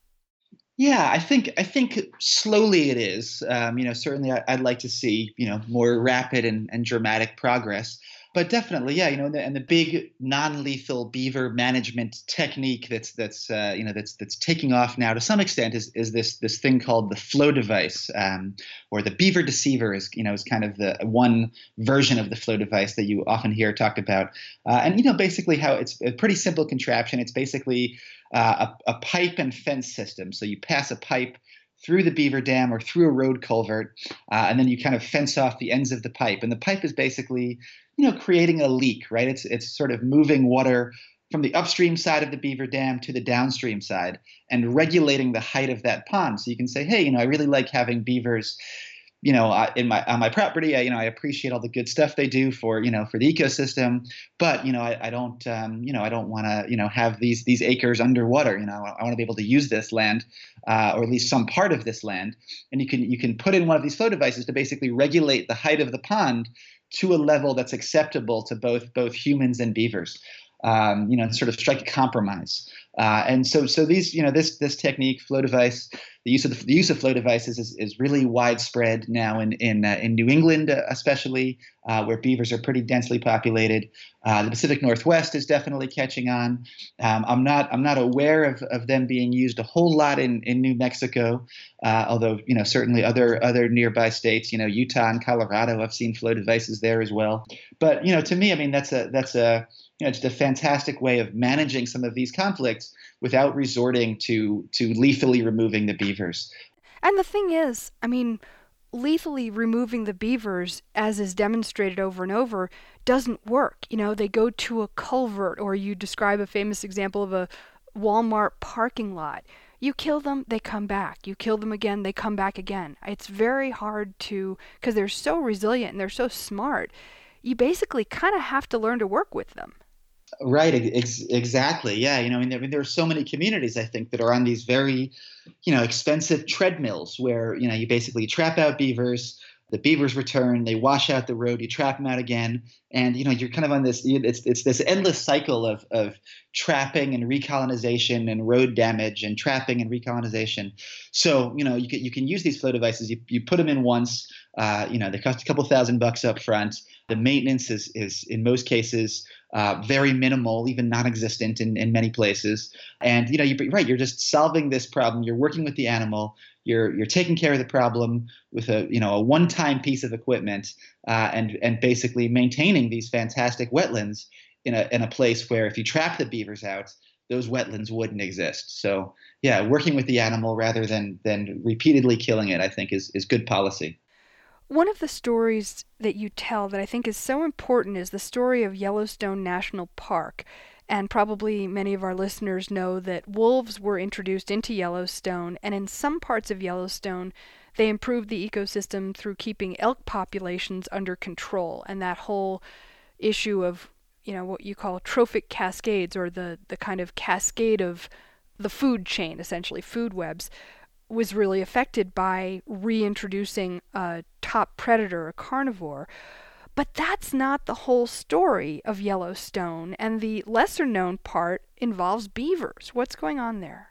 Yeah, I think I think slowly it is. Um, you know, certainly I, I'd like to see you know more rapid and, and dramatic progress, but definitely, yeah, you know, and the, and the big non-lethal beaver management technique that's that's uh, you know that's that's taking off now to some extent is is this this thing called the flow device, um, or the beaver deceiver is you know is kind of the one version of the flow device that you often hear talked about, uh, and you know basically how it's a pretty simple contraption. It's basically uh, a, a pipe and fence system. So you pass a pipe through the beaver dam or through a road culvert, uh, and then you kind of fence off the ends of the pipe. And the pipe is basically, you know, creating a leak, right? It's it's sort of moving water from the upstream side of the beaver dam to the downstream side and regulating the height of that pond. So you can say, hey, you know, I really like having beavers you know, uh, in my on my property, I, you know, I appreciate all the good stuff they do for you know for the ecosystem, but you know, I, I don't, um, you know, I don't want to, you know, have these these acres underwater. You know, I want to be able to use this land, uh, or at least some part of this land, and you can you can put in one of these flow devices to basically regulate the height of the pond to a level that's acceptable to both both humans and beavers. Um, you know, and sort of strike a compromise. Uh, and so, so these, you know, this this technique, flow device, the use of the, the use of flow devices is, is really widespread now in in uh, in New England, uh, especially uh, where beavers are pretty densely populated. Uh, the Pacific Northwest is definitely catching on. Um, I'm not I'm not aware of, of them being used a whole lot in, in New Mexico, uh, although you know certainly other other nearby states, you know, Utah and Colorado, I've seen flow devices there as well. But you know, to me, I mean, that's a that's a you know, just a fantastic way of managing some of these conflicts without resorting to to lethally removing the beavers. And the thing is, I mean, lethally removing the beavers, as is demonstrated over and over, doesn't work. You know, they go to a culvert, or you describe a famous example of a Walmart parking lot. You kill them, they come back. You kill them again, they come back again. It's very hard to, because they're so resilient and they're so smart, you basically kind of have to learn to work with them. Right, ex- exactly. Yeah, you know, I mean, there, I mean, there are so many communities I think that are on these very, you know, expensive treadmills where you know you basically trap out beavers, The beavers return, they wash out the road, you trap them out again, and you know you're kind of on this. It's it's this endless cycle of of trapping and recolonization and road damage and trapping and recolonization. So you know you can you can use these flow devices. You you put them in once. Uh, you know they cost a couple thousand bucks up front. The maintenance is is in most cases uh, very minimal, even non-existent in in many places. And you know you're right. You're just solving this problem. You're working with the animal. You're you're taking care of the problem with a you know a one-time piece of equipment, uh, and and basically maintaining these fantastic wetlands in a in a place where if you trap the beavers out, those wetlands wouldn't exist. So yeah, working with the animal rather than than repeatedly killing it, I think is is good policy. One of the stories that you tell that I think is so important is the story of Yellowstone National Park. And probably many of our listeners know that wolves were introduced into Yellowstone, and in some parts of Yellowstone, they improved the ecosystem through keeping elk populations under control. And that whole issue of, you know, what you call trophic cascades, or the, the kind of cascade of the food chain, essentially food webs, was really affected by reintroducing a top predator, a carnivore. But that's not the whole story of Yellowstone, and the lesser-known part involves beavers. What's going on there?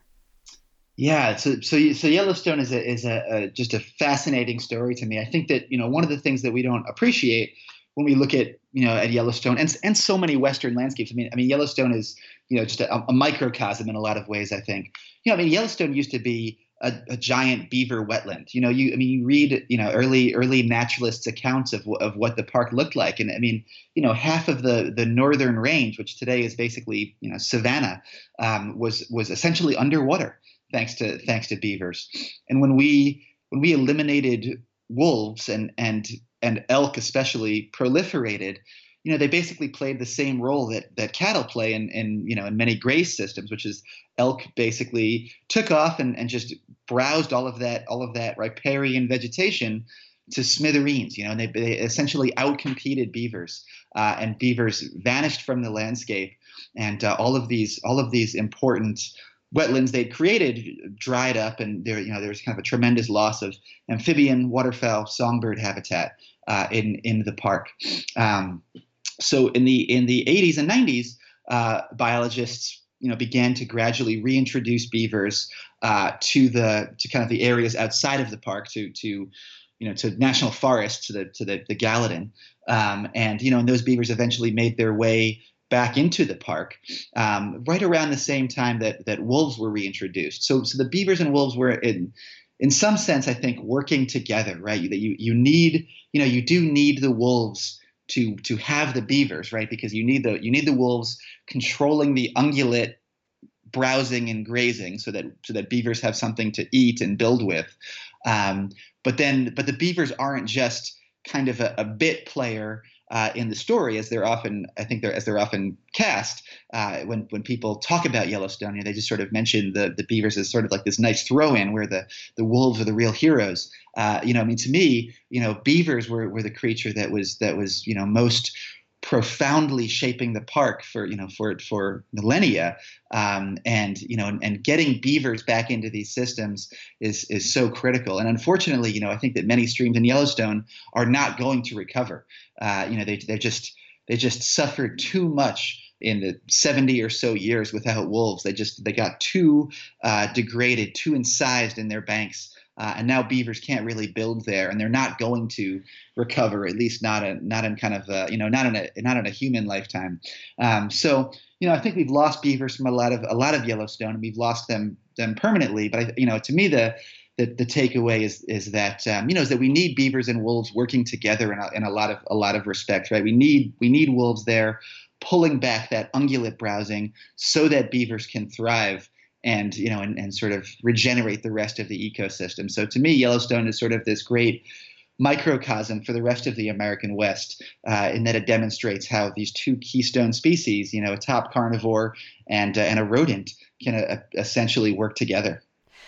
Yeah, so so so Yellowstone is a is a, a just a fascinating story to me. I think that you know one of the things that we don't appreciate when we look at you know at Yellowstone and and so many Western landscapes. I mean, I mean Yellowstone is you know just a, a microcosm in a lot of ways. I think you know I mean Yellowstone used to be A, a giant beaver wetland. You know, you I mean, you read you know early early naturalists' accounts of of what the park looked like, and I mean, you know, half of the the northern range, which today is basically you know savanna, um, was was essentially underwater thanks to thanks to beavers. And when we when we eliminated wolves and and and elk especially proliferated, you know, they basically played the same role that that cattle play in, in you know in many graze systems, which is elk basically took off and, and just browsed all of that all of that riparian vegetation to smithereens, you know, and they, they essentially outcompeted beavers, uh, and beavers vanished from the landscape, and uh, all of these all of these important wetlands they'd created dried up, and there you know there was kind of a tremendous loss of amphibian, waterfowl, songbird habitat uh, in in the park. Um, So in the in the eighties and nineties, uh, biologists you know began to gradually reintroduce beavers uh, to the to kind of the areas outside of the park, to to you know to national forests, to the to the, the Gallatin, um, and you know and those beavers eventually made their way back into the park um, right around the same time that that wolves were reintroduced. So so the beavers and wolves were in in some sense, I think, working together, right? That you you need you know you do need the wolves to to have the beavers, right? Because you need the you need the wolves controlling the ungulate browsing and grazing, so that so that beavers have something to eat and build with. Um, but then, but the beavers aren't just kind of a, a bit player uh, in the story, as they're often, I think, they're as they're often cast. Uh, when when people talk about Yellowstone, you know, they just sort of mention the the beavers as sort of like this nice throw-in, where the the wolves are the real heroes. Uh, you know, I mean, to me, you know, beavers were were the creature that was that was you know most profoundly shaping the park for you know for for millennia, um, and you know and, and getting beavers back into these systems is is so critical. And unfortunately, you know I think that many streams in Yellowstone are not going to recover. Uh, you know they they just they just suffered too much in the seventy or so years without wolves. They just they got too uh, degraded, too incised in their banks. Uh, and now beavers can't really build there, and they're not going to recover, at least not a, not in kind of a, you know not in a not in a human lifetime. Um, so you know I think we've lost beavers from a lot of a lot of Yellowstone, and we've lost them them permanently. But I, you know to me the the, the takeaway is is that um, you know is that we need beavers and wolves working together in a, in a lot of a lot of respects, right? We need we need wolves there pulling back that ungulate browsing so that beavers can thrive. And you know, and, and sort of regenerate the rest of the ecosystem. So to me, Yellowstone is sort of this great microcosm for the rest of the American West, uh, in that it demonstrates how these two keystone species, you know, a top carnivore and uh, and a rodent, can uh, essentially work together.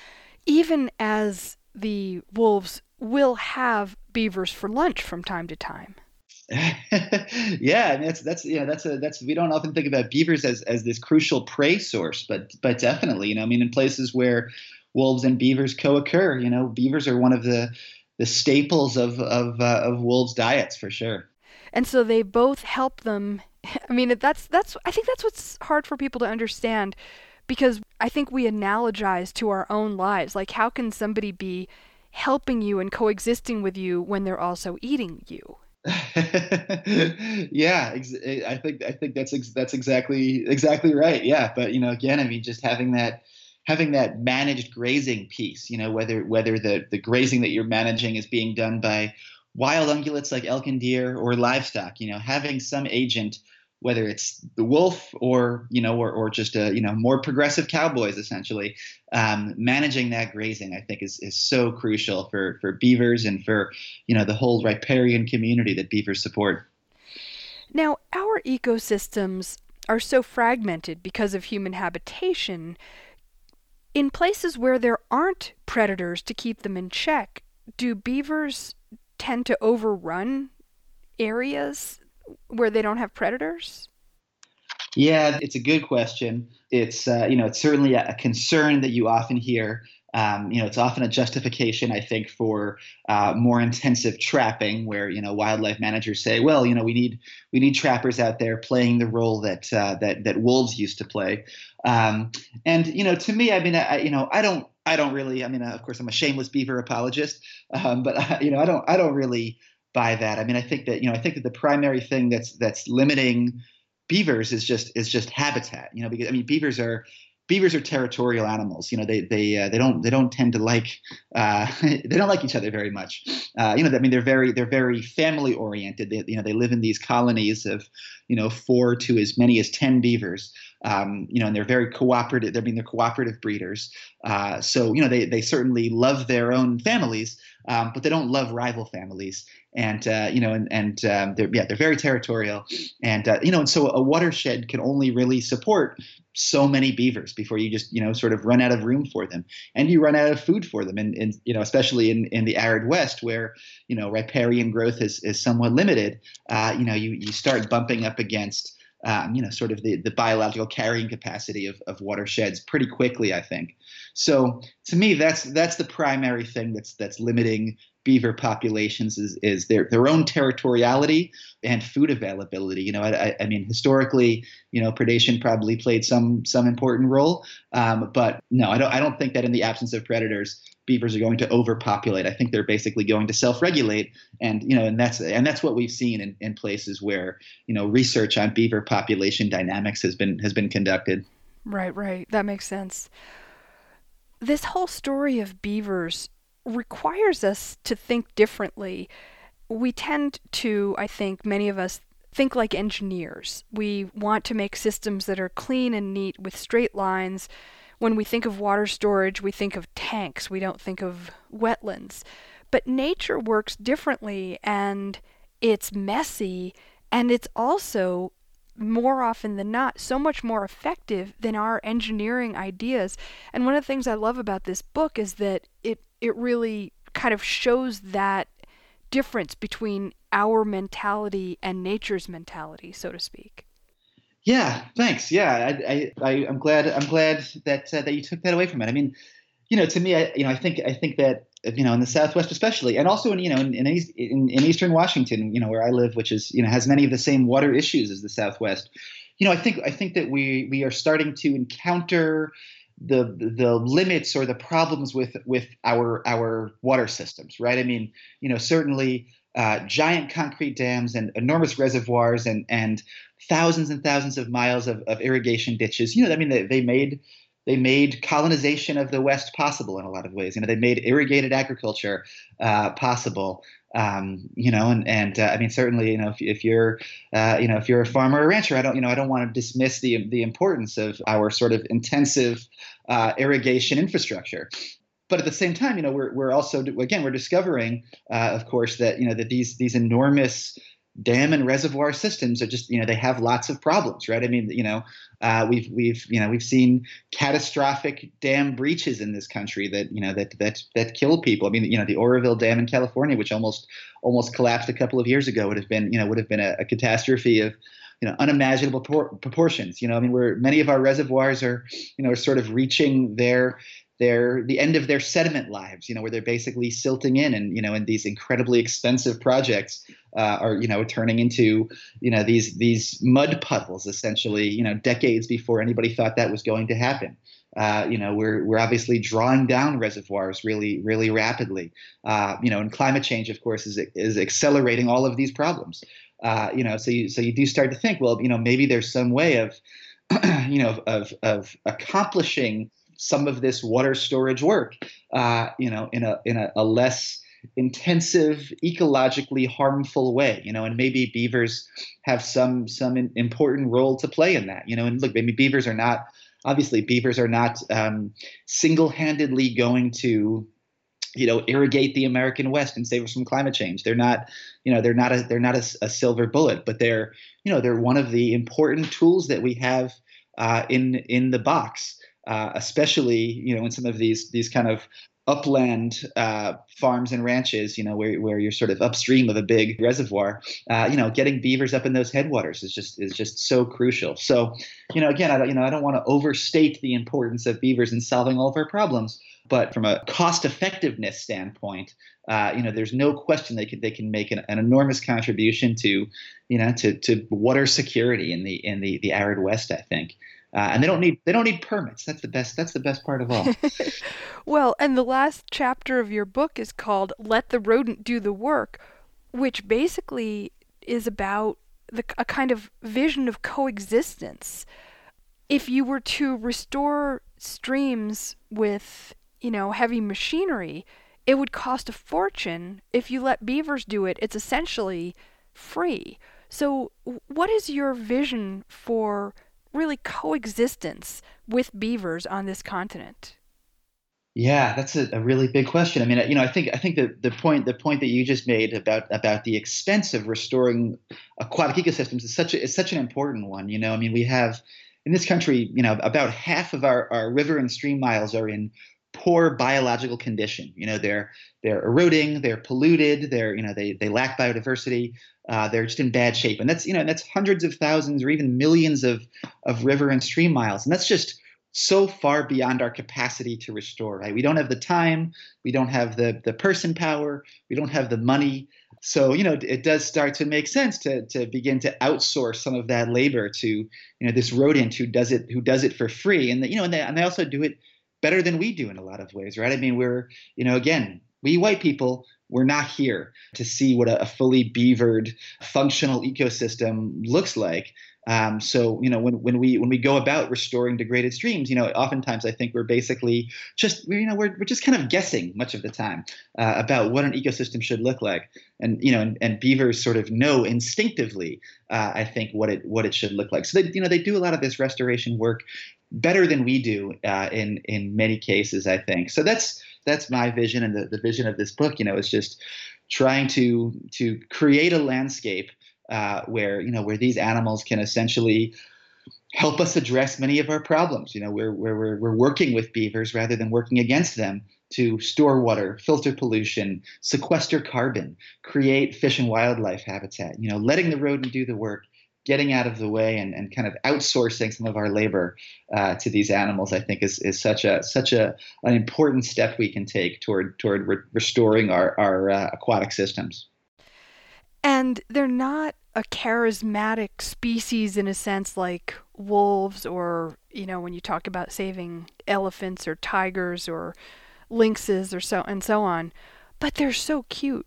Even as the wolves will have beavers for lunch from time to time. Yeah, and that's that's yeah that's a that's we don't often think about beavers as as this crucial prey source, but but definitely, you know, I mean, in places where wolves and beavers co-occur, you know, beavers are one of the the staples of of uh, of wolves' diets for sure. And so they both help them. I mean, that's that's I think that's what's hard for people to understand, because I think we analogize to our own lives. Like, how can somebody be helping you and coexisting with you when they're also eating you? Yeah, ex- I think I think that's ex- that's exactly exactly right. Yeah, but you know, again, I mean, just having that having that managed grazing piece, you know, whether whether the the grazing that you're managing is being done by wild ungulates like elk and deer or livestock, you know, having some agent, whether it's the wolf or you know or or just a you know more progressive cowboys essentially, um, managing that grazing, I think is is so crucial for for beavers and for you know the whole riparian community that beavers support. Now, our ecosystems are so fragmented because of human habitation. In places where there aren't predators to keep them in check, do beavers tend to overrun areas where they don't have predators? Yeah, it's a good question. It's uh, you know it's certainly a, a concern that you often hear. Um, you know, it's often a justification, I think, for uh, more intensive trapping, where you know wildlife managers say, well, you know, we need we need trappers out there playing the role that uh, that that wolves used to play. Um, and you know, to me, I mean, I you know, I don't I don't really. I mean, uh, of course, I'm a shameless beaver apologist, um, but uh, you know, I don't I don't really buy that. I mean, I think that you know, I think that the primary thing that's that's limiting beavers is just is just habitat. You know, because I mean, beavers are beavers are territorial animals. You know, they they uh, they don't they don't tend to like uh, they don't like each other very much. Uh, you know, I mean, they're very they're very family oriented. They, you know, they live in these colonies of you know four to as many as ten beavers. Um, you know, and they're very cooperative. I mean, they're cooperative breeders. Uh, so you know, they they certainly love their own families, um, but they don't love rival families. And uh, you know, and and um, they're yeah, they're very territorial. And uh, you know, and so a watershed can only really support so many beavers before you just you know sort of run out of room for them, and you run out of food for them. And, and you know, especially in, in the arid West, where you know riparian growth is is somewhat limited. Uh, you know, you you start bumping up against um, you know, sort of the, the biological carrying capacity of, of watersheds pretty quickly, I think. So to me, that's that's the primary thing that's that's limiting beaver populations is is their their own territoriality and food availability. You know, I, I mean, historically, you know, predation probably played some some important role, um, but no, I don't I don't think that in the absence of predators, beavers are going to overpopulate. I think they're basically going to self-regulate, and you know, and that's and that's what we've seen in, in places where you know research on beaver population dynamics has been has been conducted. Right, right. That makes sense. This whole story of beavers requires us to think differently. We tend to, I think, many of us think like engineers. We want to make systems that are clean and neat with straight lines. When we think of water storage, we think of tanks. We don't think of wetlands. But nature works differently, and it's messy, and it's also more often than not so much more effective than our engineering ideas. And one of the things I love about this book is that it it really kind of shows that difference between our mentality and nature's mentality, so to speak. Yeah, thanks. Yeah, I, I, I I'm glad I'm glad that uh, that you took that away from it. I mean, you know, to me, I you know, I think I think that you know in the Southwest especially, and also in you know in in, East, in in Eastern Washington, you know, where I live, which is you know has many of the same water issues as the Southwest. You know, I think I think that we we are starting to encounter the the limits or the problems with with our our water systems, right? I mean, you know, certainly uh, giant concrete dams and enormous reservoirs and and thousands and thousands of miles of, of irrigation ditches. You know, I mean, they, they made they made colonization of the West possible in a lot of ways. You know, they made irrigated agriculture uh, possible. Um, you know, and and uh, I mean, certainly, you know, if, if you're, uh, you know, if you're a farmer or rancher, I don't, you know, I don't want to dismiss the the importance of our sort of intensive uh, irrigation infrastructure. But at the same time, you know, we're we're also again we're discovering, uh, of course, that you know that these these enormous dam and reservoir systems are just you know they have lots of problems, right? I mean, you know, uh, we've we've you know we've seen catastrophic dam breaches in this country that you know that that that kill people. I mean, you know, the Oroville Dam in California, which almost almost collapsed a couple of years ago, would have been you know would have been a, a catastrophe of you know unimaginable por- proportions. You know, I mean, where many of our reservoirs are you know are sort of reaching their their the end of their sediment lives, you know, where they're basically silting in, and you know, and these incredibly expensive projects uh, are you know turning into you know these these mud puddles essentially, you know, decades before anybody thought that was going to happen. Uh, you know, we're we're obviously drawing down reservoirs really really rapidly. Uh, you know, and climate change, of course, is is accelerating all of these problems. Uh, you know, so you so you do start to think, well, you know, maybe there's some way of you know of of accomplishing some of this water storage work, uh, you know, in a in a, a less intensive, ecologically harmful way, you know, and maybe beavers have some some important role to play in that, you know. And look, maybe beavers are not obviously beavers are not um, single-handedly going to, you know, irrigate the American West and save us from climate change. They're not, you know, they're not a they're not a, a silver bullet, but they're, you know, they're one of the important tools that we have uh, in in the box. Uh, especially, you know, in some of these these kind of upland uh, farms and ranches, you know, where where you're sort of upstream of a big reservoir, uh, you know, getting beavers up in those headwaters is just is just so crucial. So, you know, again, I don't, you know, I don't want to overstate the importance of beavers in solving all of our problems, but from a cost effectiveness standpoint, uh, you know, there's no question they can they can make an, an enormous contribution to, you know, to to water security in the in the the arid West, I think. Uh, and they don't need they don't need permits. That's the best. That's the best part of all. Well, and the last chapter of your book is called "Let the Rodent Do the Work," which basically is about the, a kind of vision of coexistence. If you were to restore streams with, you know, heavy machinery, it would cost a fortune. If you let beavers do it, it's essentially free. So, what is your vision for really coexistence with beavers on this continent? Yeah, that's a, a really big question. I mean, you know, I think I think the the point the point that you just made about about the expense of restoring aquatic ecosystems is such a, is such an important one. You know, I mean, we have in this country, you know, about half of our, our river and stream miles are in poor biological condition. You know, they're they're eroding, they're polluted, they're you know they they lack biodiversity. Uh, they're just in bad shape, and that's you know that's hundreds of thousands or even millions of of river and stream miles, and that's just so far beyond our capacity to restore. Right? We don't have the time, we don't have the the person power, we don't have the money. So you know it does start to make sense to to begin to outsource some of that labor to you know this rodent who does it who does it for free, and the, you know and they, and they also do it better than we do in a lot of ways. Right? I mean, we're you know again we white people. We're not here to see what a, a fully beavered, functional ecosystem looks like. Um, so, you know, when, when we when we go about restoring degraded streams, you know, oftentimes I think we're basically just, you know, we're we're just kind of guessing much of the time uh, about what an ecosystem should look like, and you know, and, and beavers sort of know instinctively, uh, I think, what it what it should look like. So they, you know, they do a lot of this restoration work better than we do uh, in in many cases, I think. So that's. That's my vision, and the, the vision of this book, you know, is just trying to to create a landscape uh, where you know where these animals can essentially help us address many of our problems. You know, where where we're we're working with beavers rather than working against them to store water, filter pollution, sequester carbon, create fish and wildlife habitat. You know, letting the rodent do the work, getting out of the way, and, and kind of outsourcing some of our labor uh, to these animals, I think is is such a such a an important step we can take toward toward re- restoring our our uh, aquatic systems. And they're not a charismatic species in a sense like wolves, or you know when you talk about saving elephants or tigers or lynxes or so and so on, but they're so cute.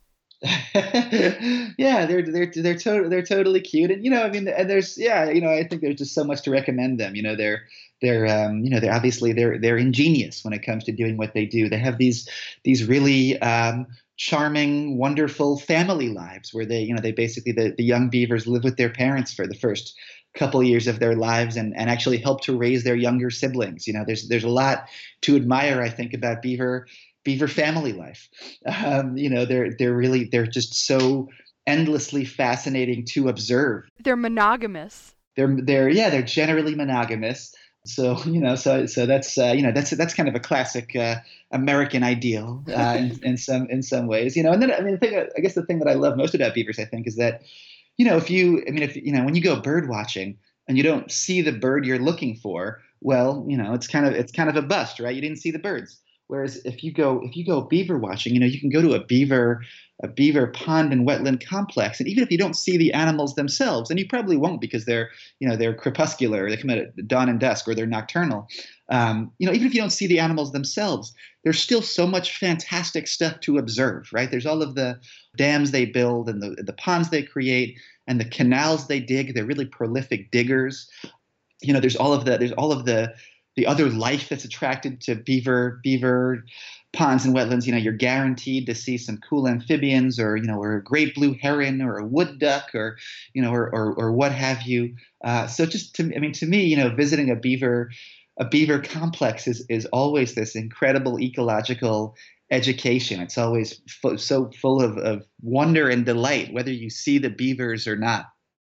Yeah, they're they're they're to- they're totally cute, and you know, I mean, and there's yeah, you know, I think there's just so much to recommend them. You know, they're they're um, you know they're obviously they're they're ingenious when it comes to doing what they do. They have these these really um, charming, wonderful family lives where they you know they basically the, the young beavers live with their parents for the first couple of years of their lives, and and actually help to raise their younger siblings. You know, there's there's a lot to admire, I think, about beaver. Beaver family life. Um, you know, they're they're really they're just so endlessly fascinating to observe. They're monogamous. They're they're yeah, they're generally monogamous. So you know, so so that's uh, you know that's that's kind of a classic uh, American ideal uh, in, in some in some ways. You know, and then I mean, the thing, I guess the thing that I love most about beavers, I think, is that you know if you I mean if you know when you go bird watching and you don't see the bird you're looking for, well, you know, it's kind of it's kind of a bust, right? You didn't see the birds. Whereas if you go if you go beaver watching, you know, you can go to a beaver a beaver pond and wetland complex, and even if you don't see the animals themselves, and you probably won't because they're you know they're crepuscular, they come at dawn and dusk, or they're nocturnal. Um, you know, even if you don't see the animals themselves, there's still so much fantastic stuff to observe, right? There's all of the dams they build and the the ponds they create and the canals they dig. They're really prolific diggers. You know, there's all of the there's all of the the other life that's attracted to beaver beaver ponds and wetlands. You know, you're guaranteed to see some cool amphibians, or you know, or a great blue heron, or a wood duck, or you know, or or, or what have you. Uh, so just to I mean, to me, you know, visiting a beaver a beaver complex is is always this incredible ecological education. It's always f- so full of, of wonder and delight, whether you see the beavers or not.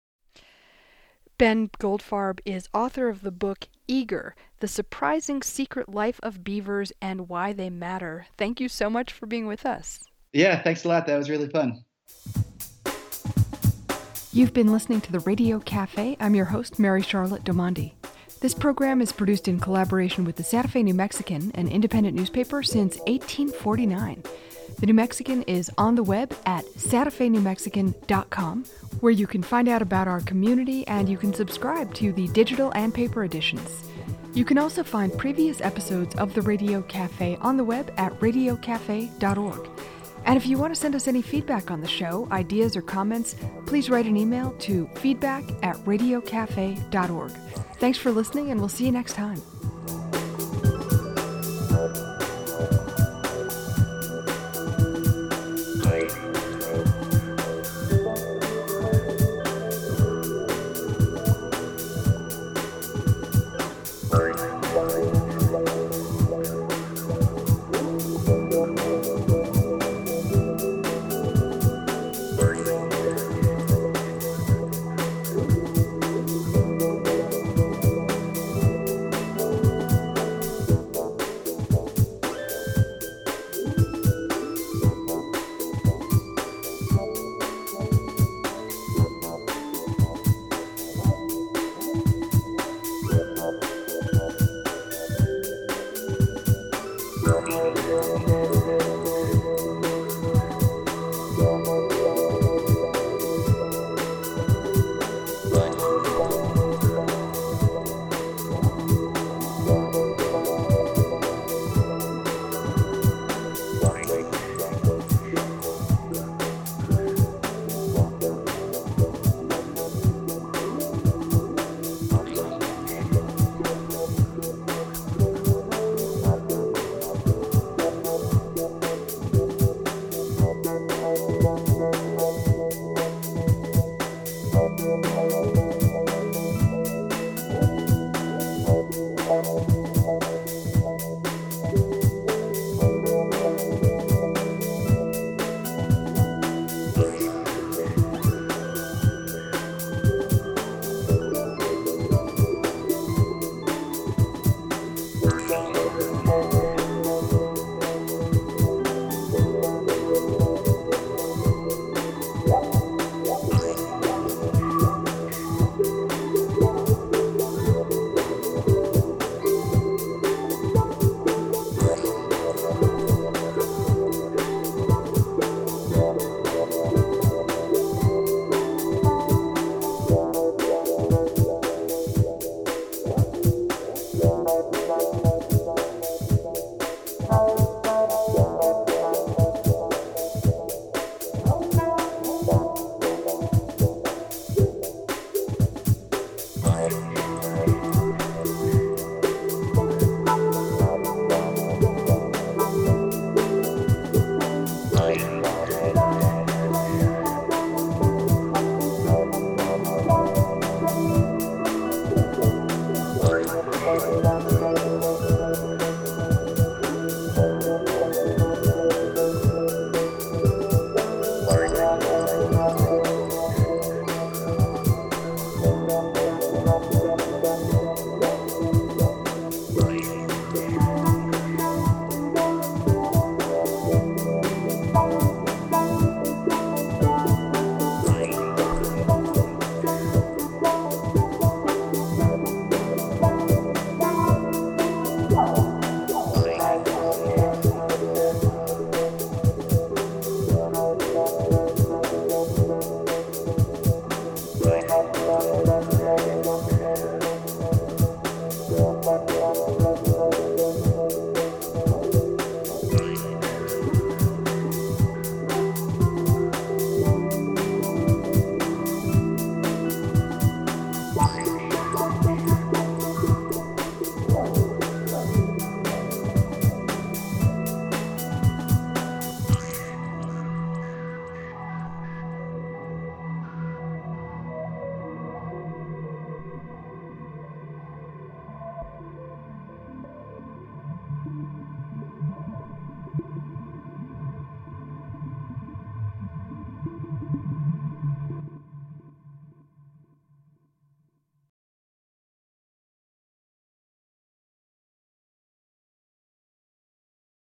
Ben Goldfarb is author of the book Eager, The Surprising Secret Life of Beavers and Why They Matter. Thank you so much for being with us. Yeah, thanks a lot. That was really fun. You've been listening to the Radio Cafe. I'm your host, Mary Charlotte Domandi. This program is produced in collaboration with the Santa Fe New Mexican, an independent newspaper since eighteen forty-nine. The New Mexican is on the web at santa fe new mexican dot com, where you can find out about our community and you can subscribe to the digital and paper editions. You can also find previous episodes of the Radio Cafe on the web at radio cafe dot org. And if you want to send us any feedback on the show, ideas or comments, please write an email to feedback at radio cafe dot org. Thanks for listening, and we'll see you next time.